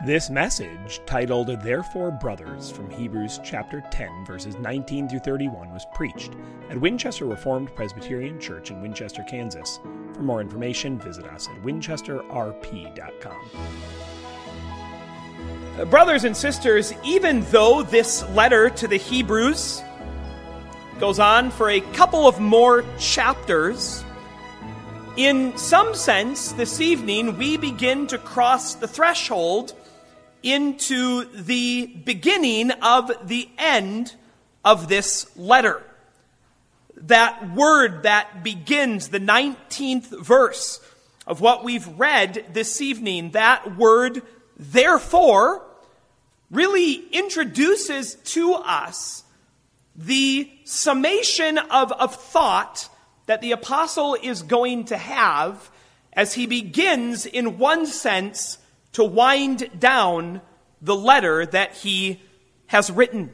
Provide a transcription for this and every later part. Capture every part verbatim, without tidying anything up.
This message, titled Therefore Brothers, from Hebrews chapter ten, verses nineteen through thirty-one, was preached at Winchester Reformed Presbyterian Church in Winchester, Kansas. For more information, visit us at winchester r p dot com. Uh, brothers and sisters, even though this letter to the Hebrews goes on for a couple of more chapters, in some sense, this evening, we begin to cross the threshold into the beginning of the end of this letter. That word that begins the nineteenth verse of what we've read this evening, that word, therefore, really introduces to us the summation of, of thought that the apostle is going to have as he begins, in one sense, to wind down the letter that he has written.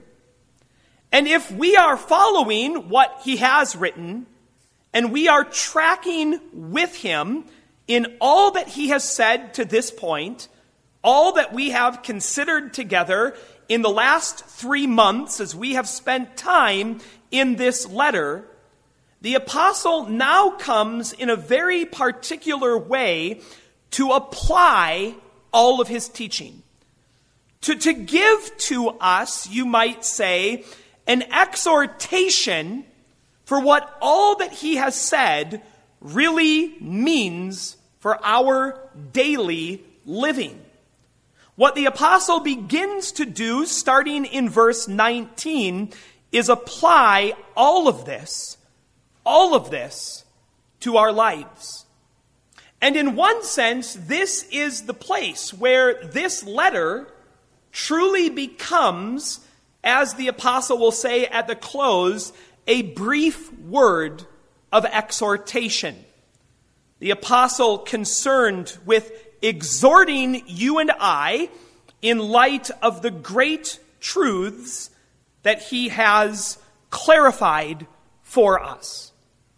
And if we are following what he has written, and we are tracking with him in all that he has said to this point, all that we have considered together in the last three months as we have spent time in this letter, the apostle now comes in a very particular way to apply all of his teaching. To, to give to us, you might say, an exhortation for what all that he has said really means for our daily living. What the apostle begins to do, starting in verse nineteen, is apply all of this, all of this, to our lives. And in one sense, this is the place where this letter truly becomes, as the apostle will say at the close, a brief word of exhortation. The apostle concerned with exhorting you and I in light of the great truths that he has clarified for us.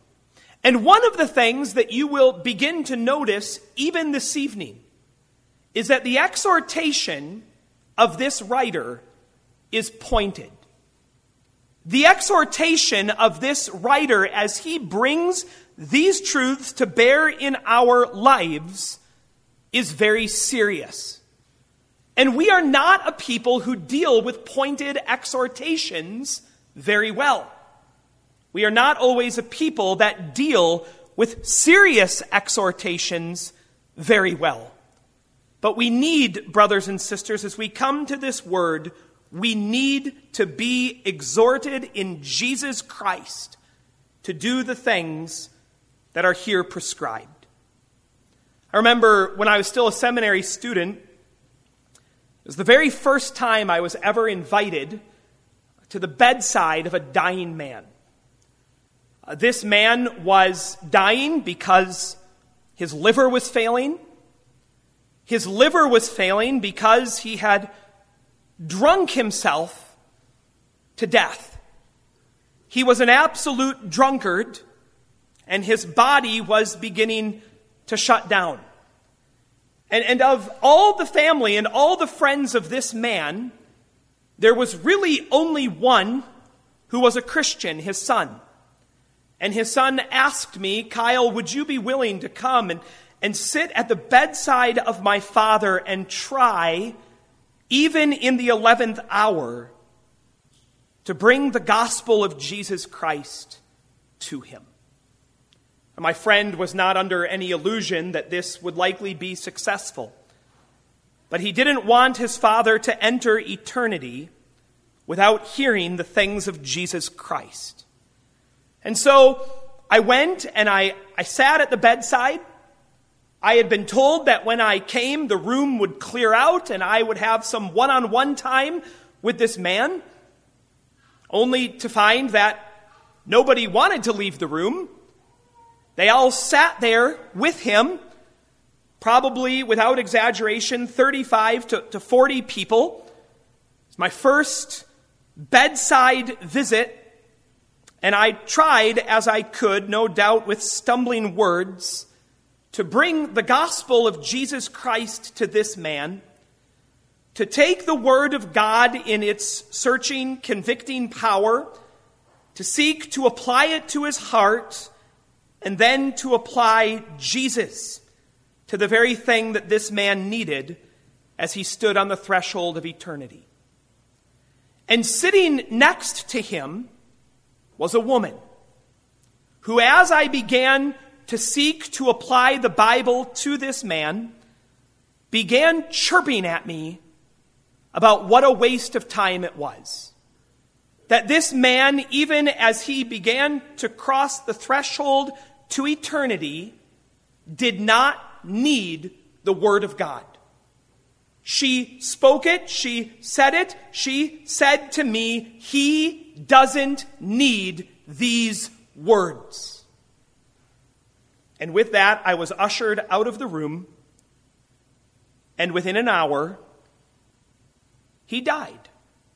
And one of the things that you will begin to notice even this evening is that the exhortation of this writer is pointed. The exhortation of this writer as he brings these truths to bear in our lives is very serious. And we are not a people who deal with pointed exhortations very well. We are not always a people that deal with serious exhortations very well. But we need, brothers and sisters, as we come to this word, we need to be exhorted in Jesus Christ to do the things that are here prescribed. I remember when I was still a seminary student, it was the very first time I was ever invited to the bedside of a dying man. Uh, this man was dying because his liver was failing. His liver was failing because he had drunk himself to death. He was an absolute drunkard, and his body was beginning to shut down. And, and of all the family and all the friends of this man, there was really only one who was a Christian, his son. And his son asked me, Kyle, would you be willing to come and, and sit at the bedside of my father and try, even in the eleventh hour, to bring the gospel of Jesus Christ to him? And my friend was not under any illusion that this would likely be successful. But he didn't want his father to enter eternity without hearing the things of Jesus Christ. And so I went and I, I sat at the bedside. I had been told that when I came, the room would clear out and I would have some one-on-one time with this man, only to find that nobody wanted to leave the room. They all sat there with him, probably, without exaggeration, thirty-five to forty people. It's my first bedside visit. And I tried as I could, no doubt with stumbling words, to bring the gospel of Jesus Christ to this man. to take the Word of God in its searching, convicting power, to seek to apply it to his heart, and then to apply Jesus to the very thing that this man needed as he stood on the threshold of eternity. And sitting next to him was a woman who, as I began to seek to apply the Bible to this man, began chirping at me about what a waste of time it was. That this man, even as he began to cross the threshold to eternity, did not need the Word of God. She spoke it, she said it, she said to me, he doesn't need these words. And with that, I was ushered out of the room, and within an hour, he died.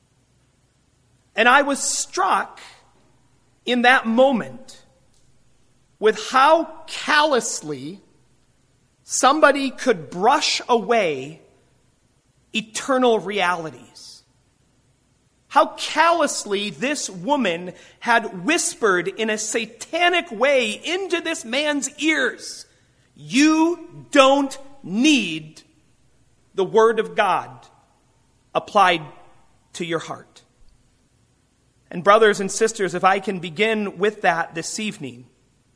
And I was struck in that moment with how callously somebody could brush away eternal realities. How callously this woman had whispered in a satanic way into this man's ears, you don't need the Word of God applied to your heart. And brothers and sisters, if I can begin with that this evening,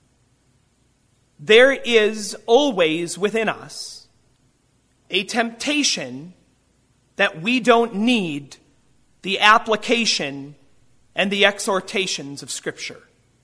there is always within us a temptation that we don't need the application and the exhortations of Scripture.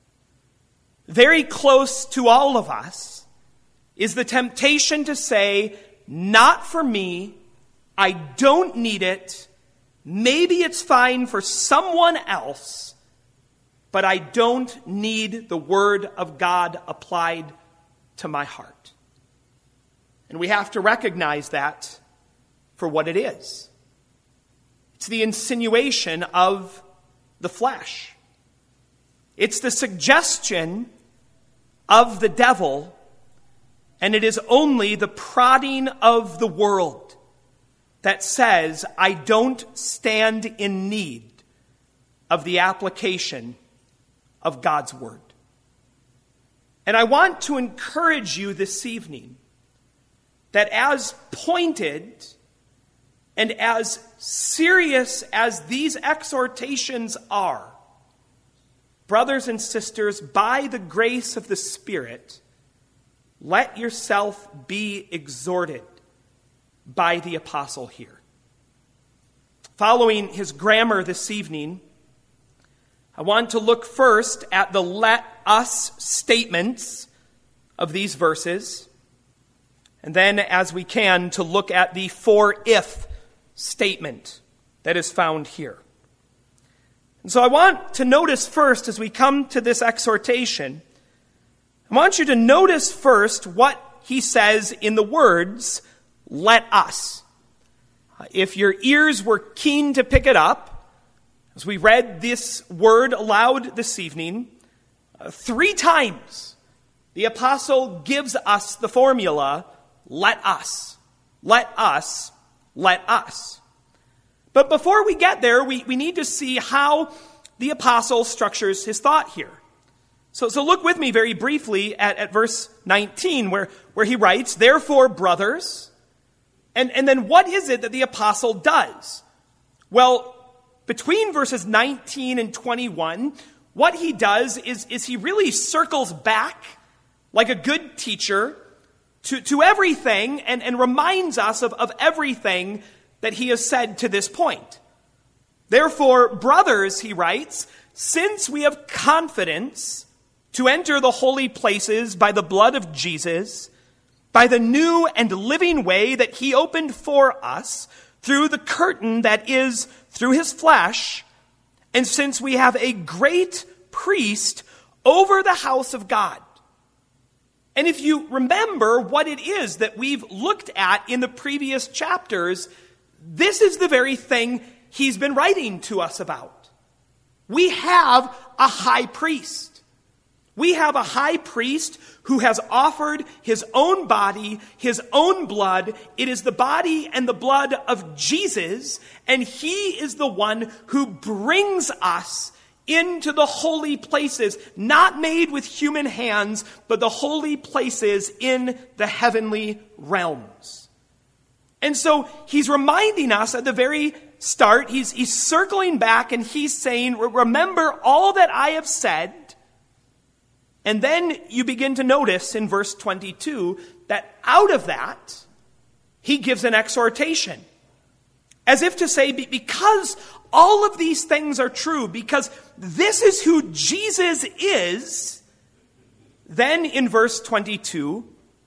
Very close to all of us is the temptation to say, not for me, I don't need it, maybe it's fine for someone else, but I don't need the Word of God applied to my heart. And we have to recognize that for what it is. It's the insinuation of the flesh. It's the suggestion of the devil, and it is only the prodding of the world that says, I don't stand in need of the application of God's Word. And I want to encourage you this evening that as pointed and as serious as these exhortations are, brothers and sisters, by the grace of the Spirit, let yourself be exhorted by the apostle here. Following his grammar this evening, I want to look first at the let us statements of these verses, and then, as we can, to look at the for if statement that is found here. And so I want to notice first, as we come to this exhortation, I want you to notice first what he says in the words, let us. If your ears were keen to pick it up, as we read this word aloud this evening, uh, three times the apostle gives us the formula, let us, let us, let us. But before we get there, we, we need to see how the apostle structures his thought here. So, so look with me very briefly at, at verse nineteen, where, where he writes, therefore, brothers, and, and then what is it that the apostle does? Well, between verses nineteen and twenty-one, what he does is, is he really circles back like a good teacher to, to everything and, and reminds us of, of everything that he has said to this point. Therefore, brothers, he writes, since we have confidence to enter the holy places by the blood of Jesus, by the new and living way that he opened for us through the curtain that is through his flesh, and since we have a great priest over the house of God. And if you remember what it is that we've looked at in the previous chapters, this is the very thing he's been writing to us about. We have a high priest. We have a high priest who has offered his own body, his own blood. It is the body and the blood of Jesus, and he is the one who brings us into the holy places, not made with human hands, but the holy places in the heavenly realms. And so he's reminding us at the very start, he's, he's circling back and he's saying, remember all that I have said. And then you begin to notice in verse twenty-two that out of that, he gives an exhortation. As if to say, because all of these things are true, because this is who Jesus is, then in verse twenty-two,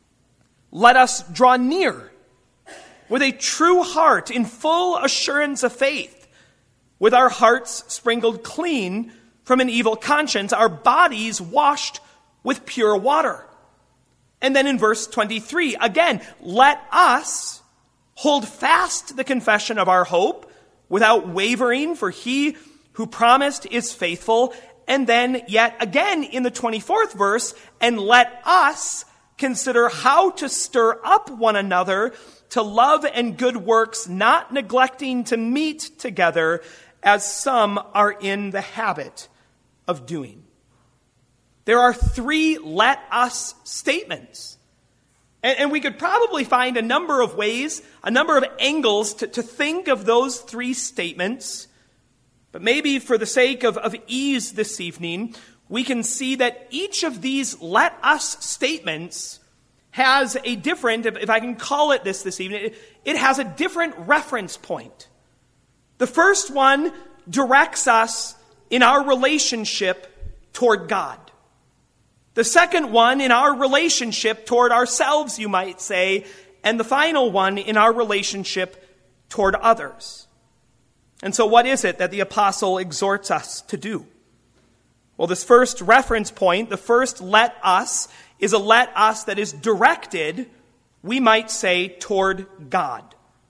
let us draw near with a true heart in full assurance of faith, with our hearts sprinkled clean from an evil conscience, our bodies washed with pure water. And then in verse twenty-three, again, let us hold fast the confession of our hope without wavering, for he who promised is faithful. And then yet again in the twenty-fourth verse, and let us consider how to stir up one another to love and good works, not neglecting to meet together as some are in the habit of doing. There are three let us statements. And, and we could probably find a number of ways, a number of angles to, to think of those three statements. But maybe for the sake of, of ease this evening, we can see that each of these let us statements has a different, if, if I can call it this this evening, it, it has a different reference point. The first one directs us in our relationship toward God. The second one in our relationship toward ourselves, you might say. And the final one in our relationship toward others. And so what is it that the apostle exhorts us to do? Well, this first reference point, the first let us, is a let us that is directed, we might say, toward God.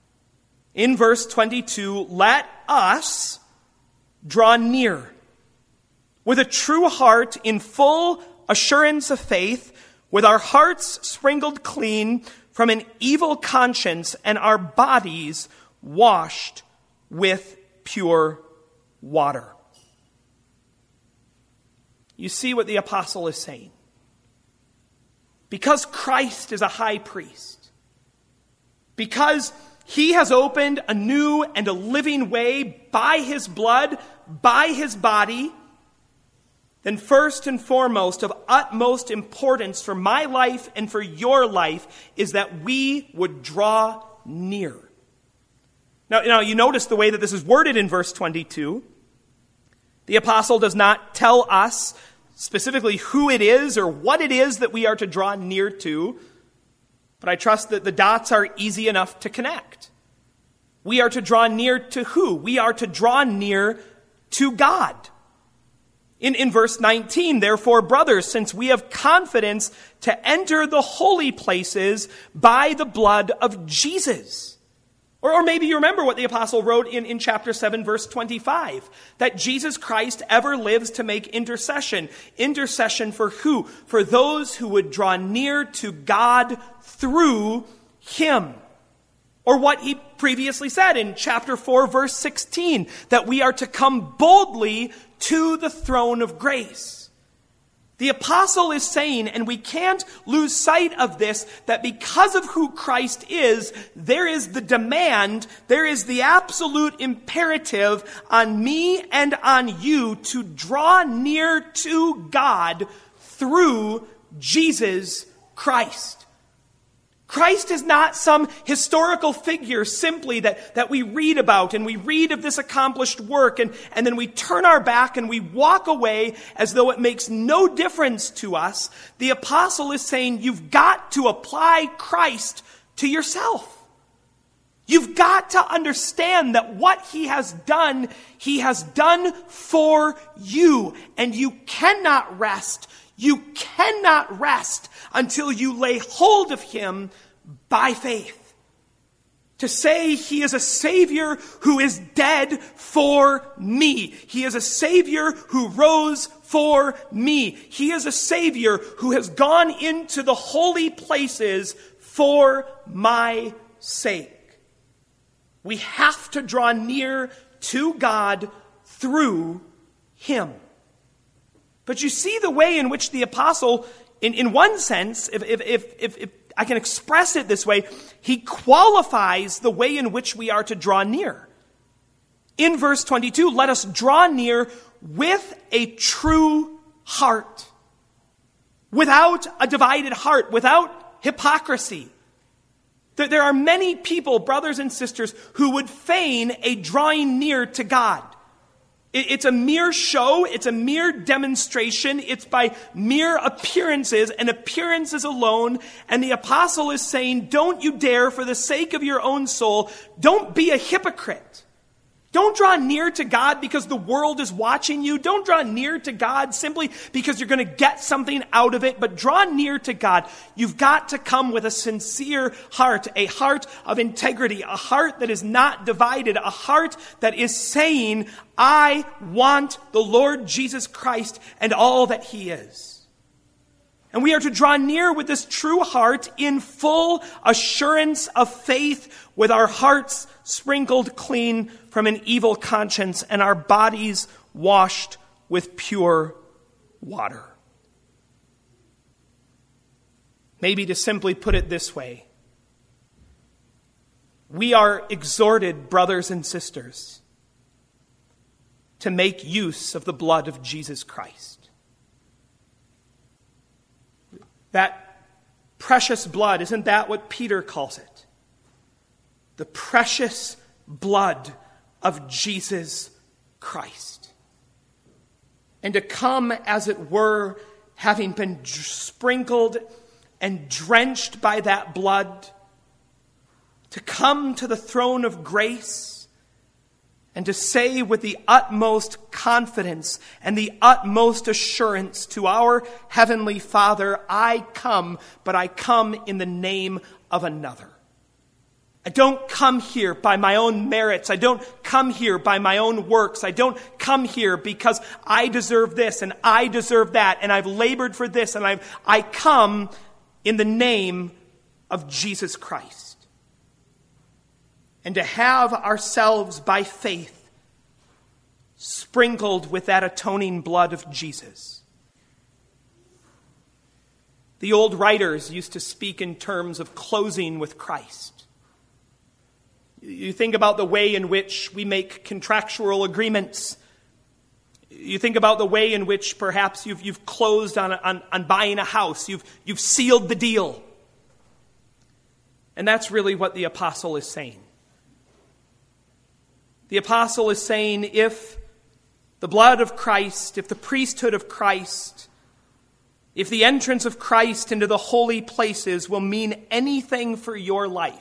In verse twenty-two, let us draw near with a true heart in full assurance of faith, with our hearts sprinkled clean from an evil conscience and our bodies washed with pure water. You see what the apostle is saying. Because Christ is a high priest, because he has opened a new and a living way by his blood, by his body, then first and foremost, of utmost importance for my life and for your life, is that we would draw near. Now, now, you notice the way that this is worded in verse twenty-two. The apostle does not tell us specifically who it is or what it is that we are to draw near to, but I trust that the dots are easy enough to connect. We are to draw near to who? We are to draw near to God. In, in verse nineteen, therefore, brothers, since we have confidence to enter the holy places by the blood of Jesus. Or, or maybe you remember what the apostle wrote in, in chapter seven, verse twenty-five, that Jesus Christ ever lives to make intercession. Intercession for who? For those who would draw near to God through him. Or what he previously said in chapter four, verse sixteen, that we are to come boldly to the throne of grace. The apostle is saying, and we can't lose sight of this, that because of who Christ is, there is the demand, there is the absolute imperative on me and on you to draw near to God through Jesus Christ. Christ is not some historical figure simply that, that we read about, and we read of this accomplished work, and, and then we turn our back and we walk away as though it makes no difference to us. The apostle is saying you've got to apply Christ to yourself. You've got to understand that what he has done, he has done for you, and you cannot rest. You cannot rest until you lay hold of him by faith. To say he is a Savior who is dead for me. He is a Savior who rose for me. He is a Savior who has gone into the holy places for my sake. We have to draw near to God through him. But you see the way in which the apostle, in, in one sense, if, if, if, if, if I can express it this way, he qualifies the way in which we are to draw near. In verse twenty-two, let us draw near with a true heart, without a divided heart, without hypocrisy. There are many people, brothers and sisters, who would feign a drawing near to God. It's a mere show. It's a mere demonstration. It's by mere appearances and appearances alone. And the apostle is saying, don't you dare, for the sake of your own soul, don't be a hypocrite. Don't draw near to God because the world is watching you. Don't draw near to God simply because you're going to get something out of it. But draw near to God. You've got to come with a sincere heart, a heart of integrity, a heart that is not divided, a heart that is saying, I want the Lord Jesus Christ and all that he is. And we are to draw near with this true heart in full assurance of faith, with our hearts sprinkled clean from an evil conscience and our bodies washed with pure water. Maybe to simply put it this way, we are exhorted, brothers and sisters, to make use of the blood of Jesus Christ. That precious blood, isn't that what Peter calls it? The precious blood of Jesus Christ. And to come, as it were, having been sprinkled and drenched by that blood, to come to the throne of grace and to say with the utmost confidence and the utmost assurance to our Heavenly Father, I come, but I come in the name of another. I don't come here by my own merits. I don't come here by my own works. I don't come here because I deserve this and I deserve that and I've labored for this and I've, I come in the name of Jesus Christ. And to have ourselves by faith sprinkled with that atoning blood of Jesus. The old writers used to speak in terms of closing with Christ. You think about the way in which we make contractual agreements. You think about the way in which perhaps you've, you've closed on, on, on buying a house. You've, you've sealed the deal. And that's really what the apostle is saying. The apostle is saying, if the blood of Christ, if the priesthood of Christ, if the entrance of Christ into the holy places will mean anything for your life,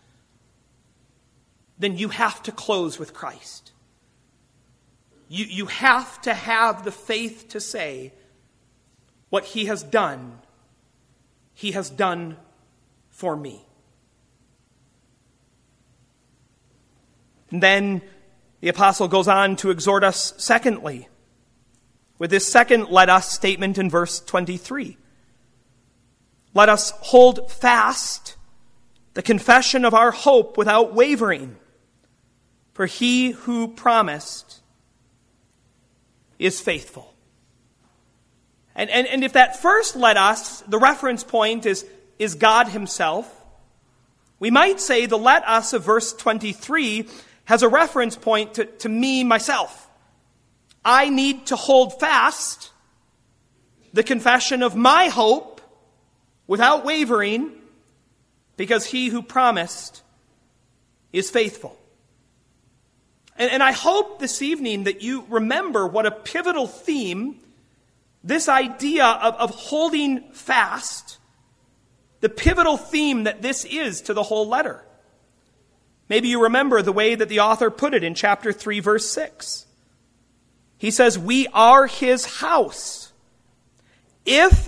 then you have to close with Christ. You, you have to have the faith to say, what he has done, he has done for me. And then the apostle goes on to exhort us secondly, with this second let us statement in verse twenty-three. Let us hold fast the confession of our hope without wavering. For he who promised is faithful. And, and, and if that first let us, the reference point is, is God himself, we might say the let us of verse twenty-three has a reference point to, to me, myself. I need to hold fast the confession of my hope without wavering, because he who promised is faithful. And, and I hope this evening that you remember what a pivotal theme, this idea of, of holding fast, the pivotal theme that this is to the whole letter. Maybe you remember the way that the author put it in chapter three, verse six. He says, we are his house, if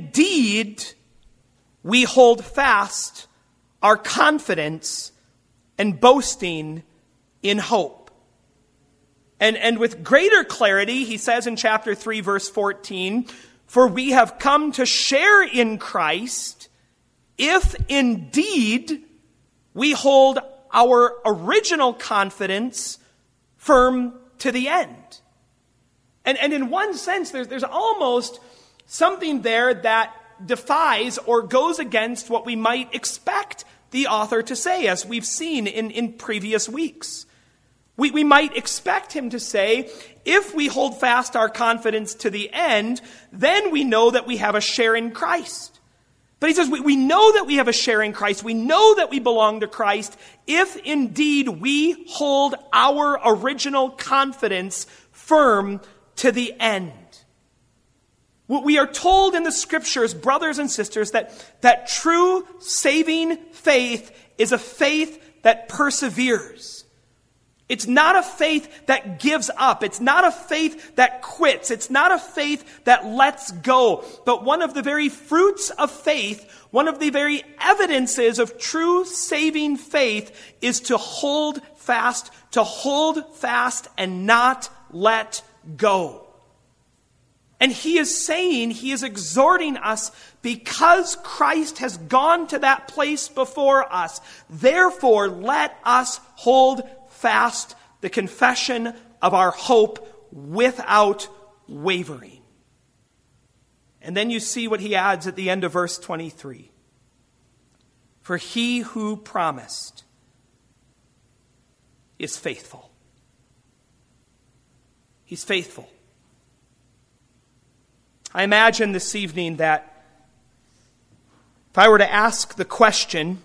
indeed we hold fast our confidence and boasting in hope. And, and with greater clarity, he says in chapter three, verse fourteen, for we have come to share in Christ, if indeed we hold our original confidence firm to the end. And, and in one sense, there's, there's almost something there that defies or goes against what we might expect the author to say, as we've seen in, in previous weeks. We, we might expect him to say, if we hold fast our confidence to the end, then we know that we have a share in Christ. But he says, we, we know that we have a share in Christ. We know that we belong to Christ if indeed we hold our original confidence firm to the end. We are told in the scriptures, brothers and sisters, that, that true saving faith is a faith that perseveres. It's not a faith that gives up. It's not a faith that quits. It's not a faith that lets go. But one of the very fruits of faith, one of the very evidences of true saving faith is to hold fast, to hold fast and not let go. And he is saying, he is exhorting us, because Christ has gone to that place before us, therefore let us hold fast the confession of our hope without wavering. And then you see what he adds at the end of verse twenty-three. For he who promised is faithful. He's faithful. I imagine this evening that if I were to ask the question,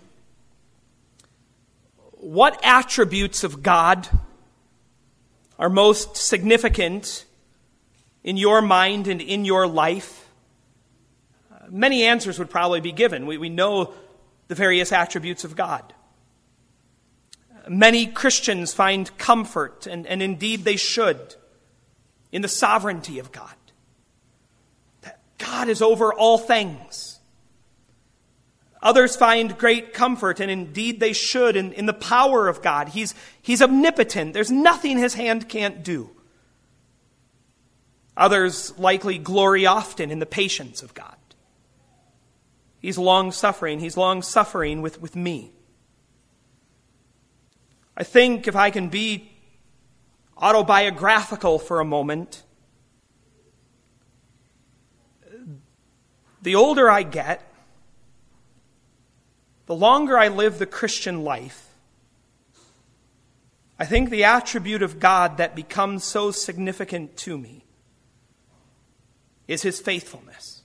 what attributes of God are most significant in your mind and in your life? Many answers would probably be given. We, we know the various attributes of God. Many Christians find comfort, and, and indeed they should, in the sovereignty of God. That God is over all things. Others find great comfort, and indeed they should, in, in the power of God. He's, he's omnipotent. There's nothing his hand can't do. Others likely glory often in the patience of God. He's long-suffering. He's long-suffering with, with me. I think if I can be autobiographical for a moment, the older I get, the longer I live the Christian life, I think the attribute of God that becomes so significant to me is his faithfulness.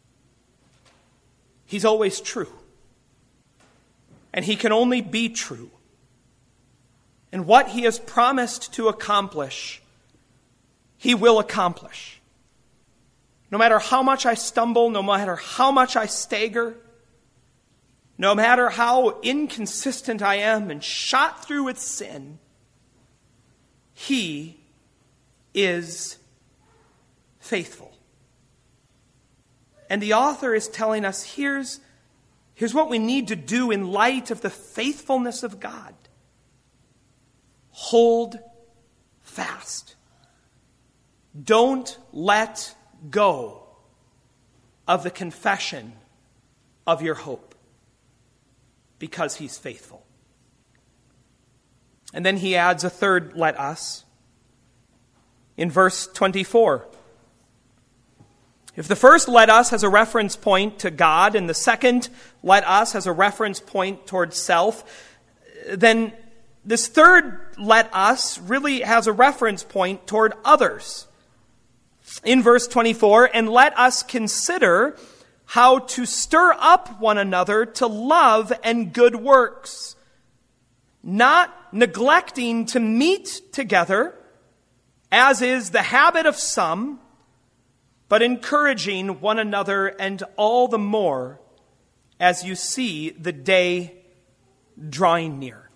He's always true. And he can only be true. And what he has promised to accomplish, he will accomplish. No matter how much I stumble, no matter how much I stagger, no matter how inconsistent I am and shot through with sin, he is faithful. And the author is telling us, here's, here's what we need to do in light of the faithfulness of God. Hold fast. Don't let go of the confession of your hope, because he's faithful. And then he adds a third let us in verse twenty-four. If the first let us has a reference point to God and the second let us has a reference point towards self, then this third let us really has a reference point toward others. In verse twenty-four, and let us consider how to stir up one another to love and good works, not neglecting to meet together, as is the habit of some, but encouraging one another, and all the more as you see the day drawing near.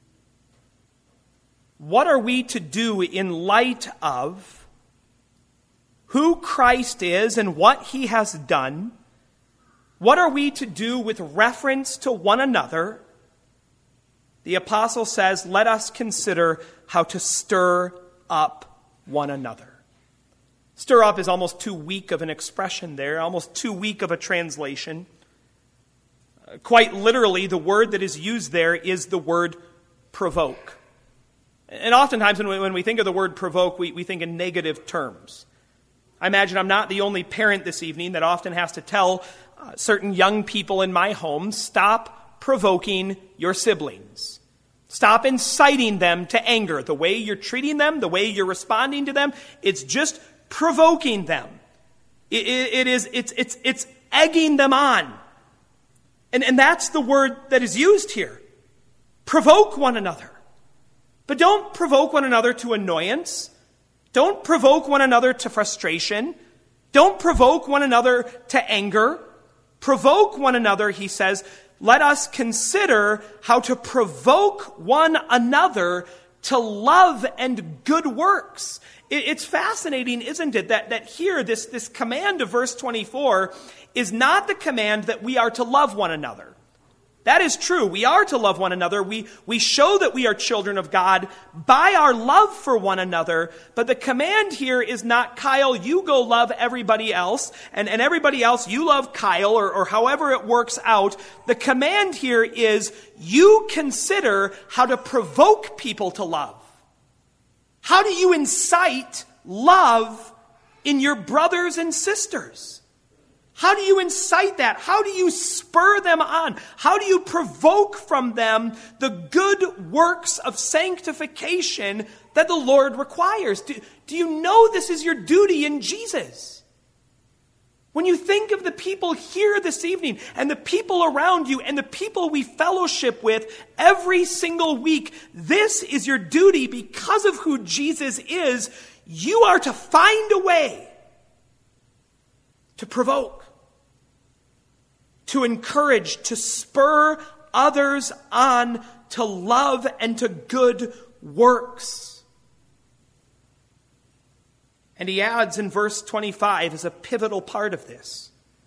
What are we to do in light of who Christ is and what he has done? What are we to do with reference to one another? The apostle says, let us consider how to stir up one another. Stir up is almost too weak of an expression there, almost too weak of a translation. Uh, quite literally, the word that is used there is the word provoke. And oftentimes when we, when we think of the word provoke, we, we think in negative terms. I imagine I'm not the only parent this evening that often has to tell uh, certain young people in my home, stop provoking your siblings. Stop inciting them to anger. The way you're treating them, the way you're responding to them, it's just provoking them. It, it, it is, it's, it's, it's egging them on. And, and that's the word that is used here. Provoke one another. But don't provoke one another to annoyance. Don't provoke one another to frustration. Don't provoke one another to anger. Provoke one another, he says, let us consider how to provoke one another to love and good works. It's fascinating, isn't it, that, that here, this, this command of verse twenty-four is not the command that we are to love one another. That is true. We are to love one another. We, we show that we are children of God by our love for one another. But the command here is not, Kyle, you go love everybody else, and, and everybody else, you love Kyle, or, or however it works out. The command here is, you consider how to provoke people to love. How do you incite love in your brothers and sisters? How do you incite that? How do you spur them on? How do you provoke from them the good works of sanctification that the Lord requires? Do, do you know this is your duty in Jesus? When you think of the people here this evening and the people around you and the people we fellowship with every single week, this is your duty because of who Jesus is. You are to find a way to provoke, to encourage, to spur others on to love and to good works. And he adds in verse twenty-five as a pivotal part of this,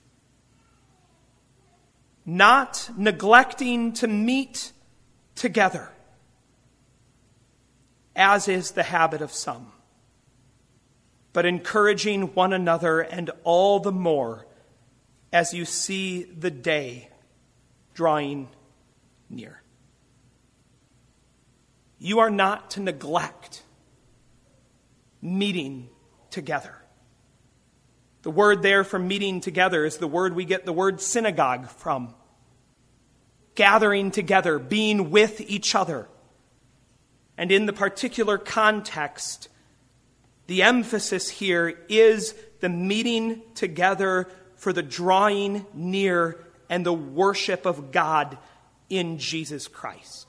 not neglecting to meet together, as is the habit of some, but encouraging one another, and all the more as you see the day drawing near. You are not to neglect meeting together. The word there for meeting together is the word we get the word synagogue from. Gathering together, being with each other. And in the particular context, the emphasis here is the meeting together for the drawing near and the worship of God in Jesus Christ.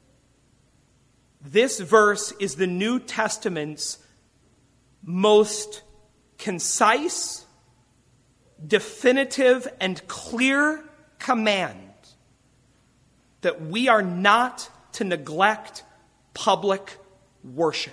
This verse is the New Testament's most concise, definitive, and clear command that we are not to neglect public worship.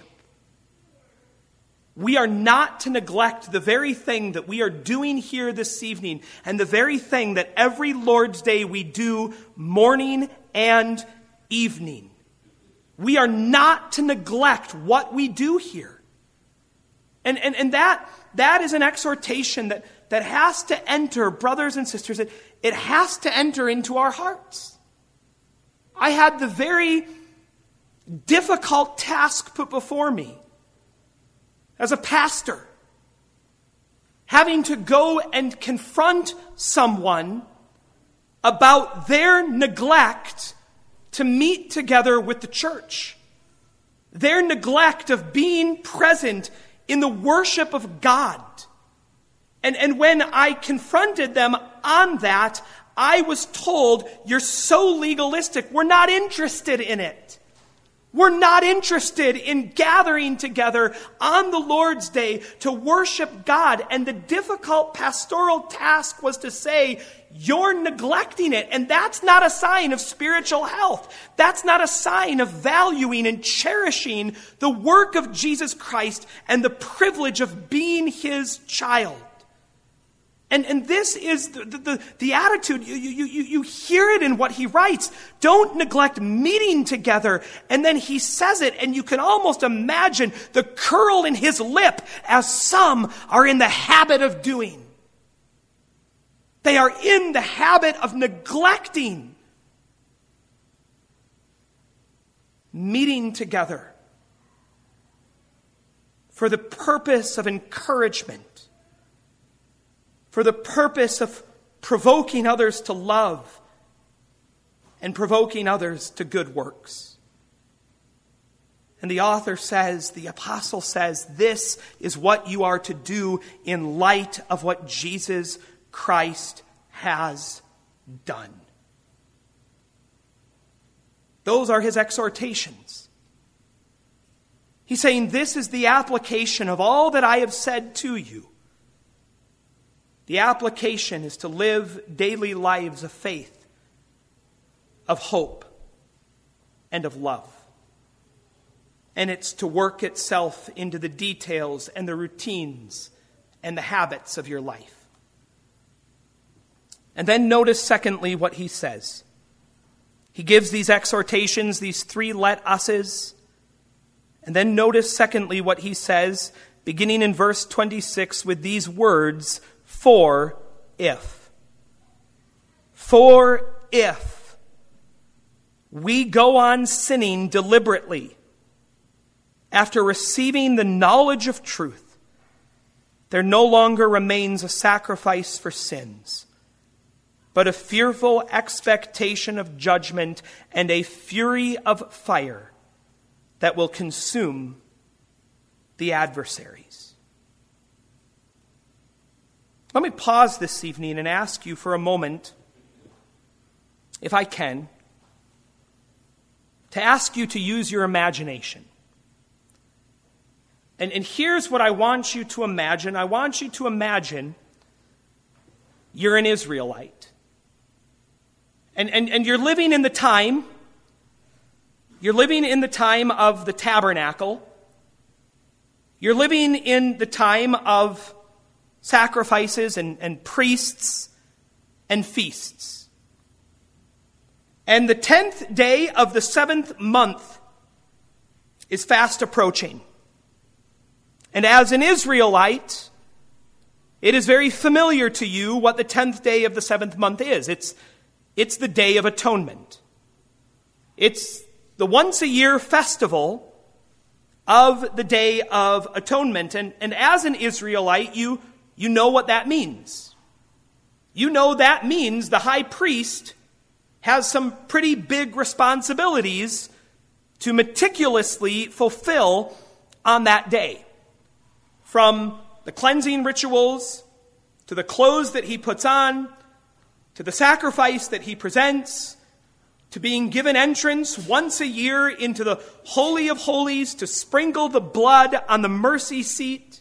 We are not to neglect the very thing that we are doing here this evening and the very thing that every Lord's Day we do morning and evening. We are not to neglect what we do here. And, and, and that, that is an exhortation that, that has to enter, brothers and sisters, it, it has to enter into our hearts. I had the very difficult task put before me as a pastor, having to go and confront someone about their neglect to meet together with the church, their neglect of being present in the worship of God. And, and when I confronted them on that, I was told, you're so legalistic, we're not interested in it. We're not interested in gathering together on the Lord's Day to worship God. And the difficult pastoral task was to say, you're neglecting it. And that's not a sign of spiritual health. That's not a sign of valuing and cherishing the work of Jesus Christ and the privilege of being his child. And, and this is the, the, the attitude. You, you, you, you hear it in what he writes. Don't neglect meeting together. And then he says it, and you can almost imagine the curl in his lip, as some are in the habit of doing. They are in the habit of neglecting meeting together for the purpose of encouragement, for the purpose of provoking others to love and provoking others to good works. And the author says, the apostle says, this is what you are to do in light of what Jesus Christ has done. Those are his exhortations. He's saying, this is the application of all that I have said to you. The application is to live daily lives of faith, of hope, and of love. And it's to work itself into the details and the routines and the habits of your life. And then notice, secondly, what he says. He gives these exhortations, these three let us's. And then notice, secondly, what he says, beginning in verse twenty-six with these words, for if. For if we go on sinning deliberately after receiving the knowledge of truth, there no longer remains a sacrifice for sins, but a fearful expectation of judgment and a fury of fire that will consume the adversaries. Let me pause this evening and ask you for a moment, if I can, to ask you to use your imagination. And, and here's what I want you to imagine. I want you to imagine you're an Israelite. And, and, and you're living in the time, you're living in the time of the tabernacle. You're living in the time of sacrifices and, and priests and feasts. And the tenth day of the seventh month is fast approaching. And as an Israelite, it is very familiar to you what the tenth day of the seventh month is. It's, it's the Day of Atonement. It's the once a year festival of the Day of Atonement. And, and as an Israelite, you You know what that means. You know that means the high priest has some pretty big responsibilities to meticulously fulfill on that day. From the cleansing rituals, to the clothes that he puts on, to the sacrifice that he presents, to being given entrance once a year into the Holy of Holies to sprinkle the blood on the mercy seat.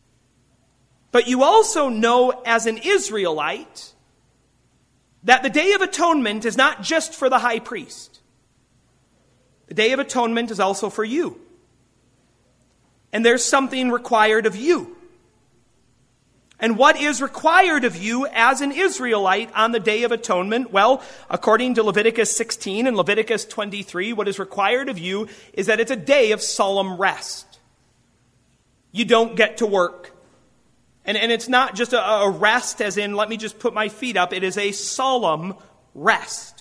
But you also know as an Israelite that the Day of Atonement is not just for the high priest. The Day of Atonement is also for you. And there's something required of you. And what is required of you as an Israelite on the Day of Atonement? Well, according to Leviticus sixteen and Leviticus twenty-three, what is required of you is that it's a day of solemn rest. You don't get to work. And, and it's not just a, a rest as in, let me just put my feet up. It is a solemn rest.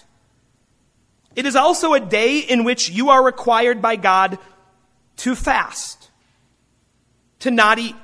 It is also a day in which you are required by God to fast, to not eat.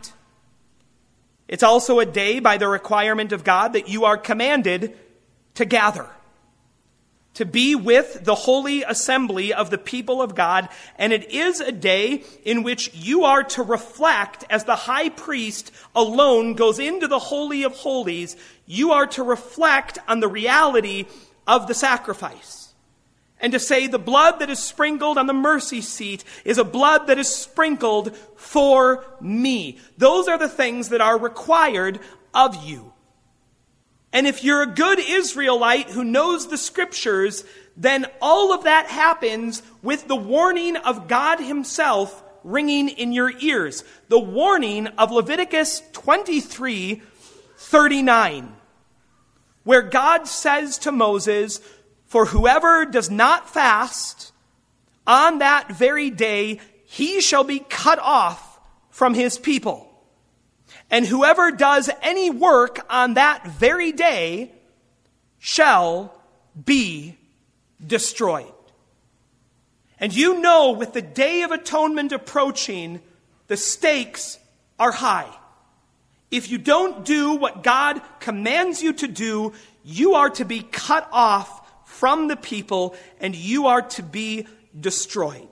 It's also a day by the requirement of God that you are commanded to gather, to be with the holy assembly of the people of God. And it is a day in which you are to reflect, as the high priest alone goes into the Holy of Holies, you are to reflect on the reality of the sacrifice. And to say the blood that is sprinkled on the mercy seat is a blood that is sprinkled for me. Those are the things that are required of you. And if you're a good Israelite who knows the scriptures, then all of that happens with the warning of God himself ringing in your ears. The warning of Leviticus twenty-three, thirty-nine, where God says to Moses, "For whoever does not fast on that very day, he shall be cut off from his people. And whoever does any work on that very day shall be destroyed." And you know, with the Day of Atonement approaching, the stakes are high. If you don't do what God commands you to do, you are to be cut off from the people, and you are to be destroyed.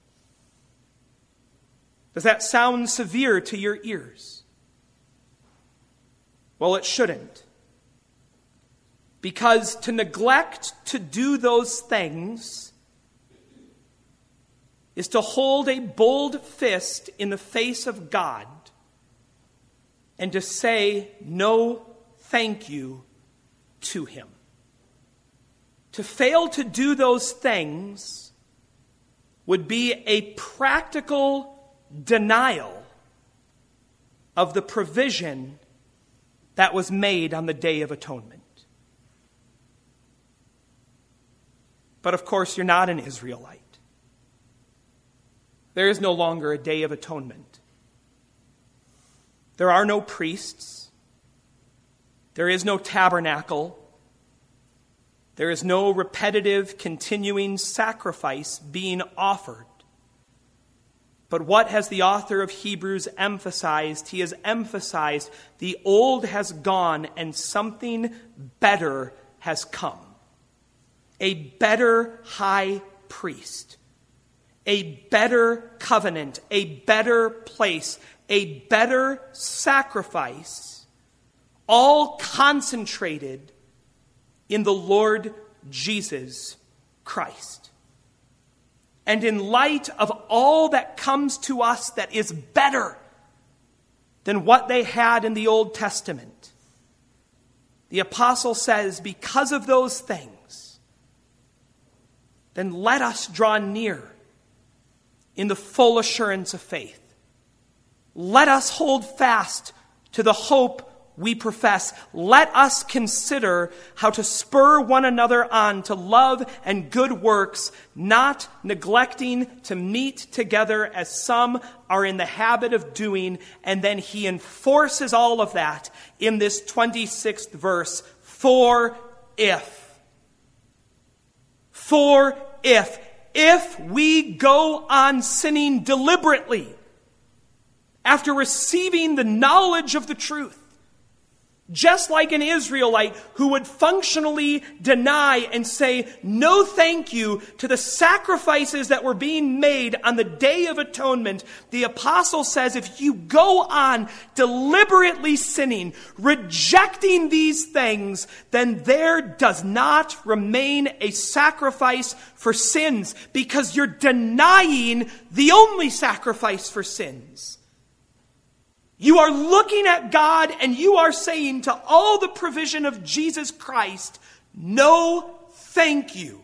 Does that sound severe to your ears? Well, it shouldn't. Because to neglect to do those things is to hold a bold fist in the face of God and to say no thank you to him. To fail to do those things would be a practical denial of the provision that was made on the Day of Atonement. But of course, you're not an Israelite. There is no longer a Day of Atonement. There are no priests. There is no tabernacle. There is no repetitive, continuing sacrifice being offered. But what has the author of Hebrews emphasized? He has emphasized the old has gone and something better has come. A better high priest. A better covenant, a better place, a better sacrifice, all concentrated in the Lord Jesus Christ. And in light of all that comes to us that is better than what they had in the Old Testament, the apostle says, because of those things, then let us draw near in the full assurance of faith. Let us hold fast to the hope we profess. Let us consider how to spur one another on to love and good works, not neglecting to meet together as some are in the habit of doing. And then he enforces all of that in this twenty-sixth verse. For if. For if. If we go on sinning deliberately after receiving the knowledge of the truth, just like an Israelite who would functionally deny and say no thank you to the sacrifices that were being made on the Day of Atonement, the apostle says if you go on deliberately sinning, rejecting these things, then there does not remain a sacrifice for sins, because you're denying the only sacrifice for sins. You are looking at God and you are saying to all the provision of Jesus Christ, no thank you.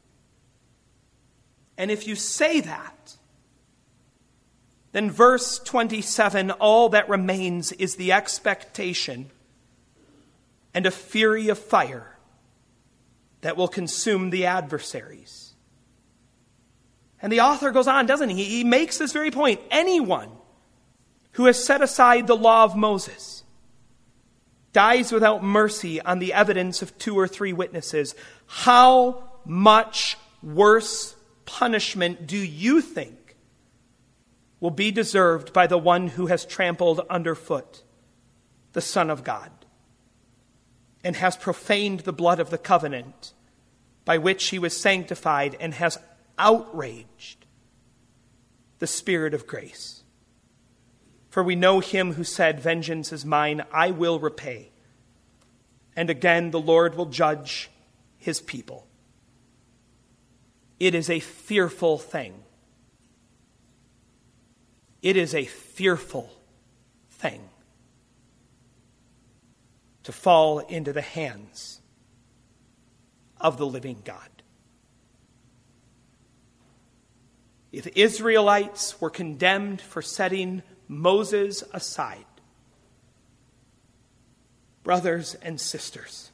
And if you say that, then verse twenty-seven, all that remains is the expectation and a fury of fire that will consume the adversaries. And the author goes on, doesn't he? He makes this very point. Anyone who has set aside the law of Moses dies without mercy on the evidence of two or three witnesses. How much worse punishment do you think will be deserved by the one who has trampled underfoot the Son of God and has profaned the blood of the covenant by which he was sanctified and has outraged the Spirit of grace? For we know him who said, vengeance is mine, I will repay. And again, the Lord will judge his people. It is a fearful thing. It is a fearful thing to fall into the hands of the living God. If Israelites were condemned for setting Moses aside, brothers and sisters,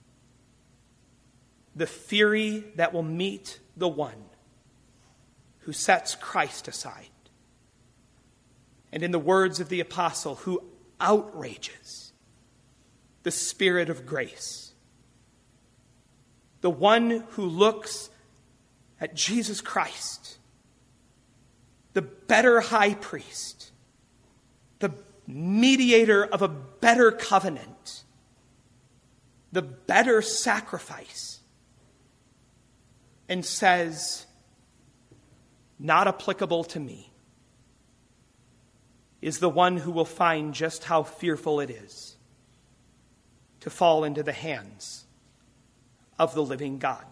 the fury that will meet the one who sets Christ aside, and in the words of the apostle, who outrages the Spirit of grace, the one who looks at Jesus Christ, the better high priest, the mediator of a better covenant, the better sacrifice, and says, not applicable to me, is the one who will find just how fearful it is to fall into the hands of the living God.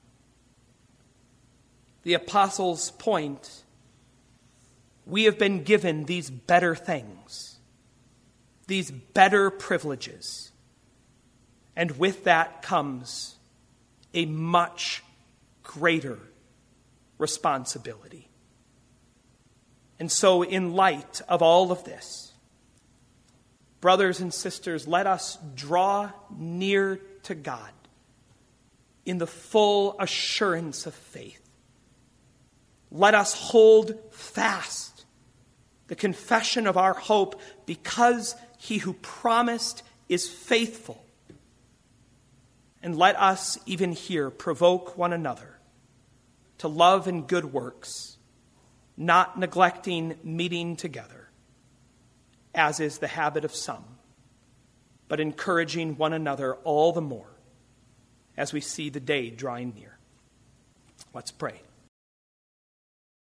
The apostles' point, we have been given these better things, these better privileges, and with that comes a much greater responsibility. And so, in light of all of this, brothers and sisters, let us draw near to God in the full assurance of faith. Let us hold fast the confession of our hope, because he who promised is faithful. And let us, even here, provoke one another to love and good works, not neglecting meeting together, as is the habit of some, but encouraging one another all the more as we see the day drawing near. Let's pray.